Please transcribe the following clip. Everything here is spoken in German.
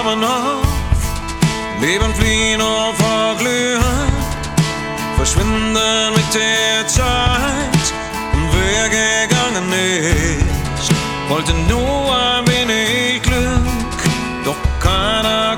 Flammen auf, Leben fliehen und verglühen, verschwinden mit der Zeit. Und wer gegangen ist, wollte nur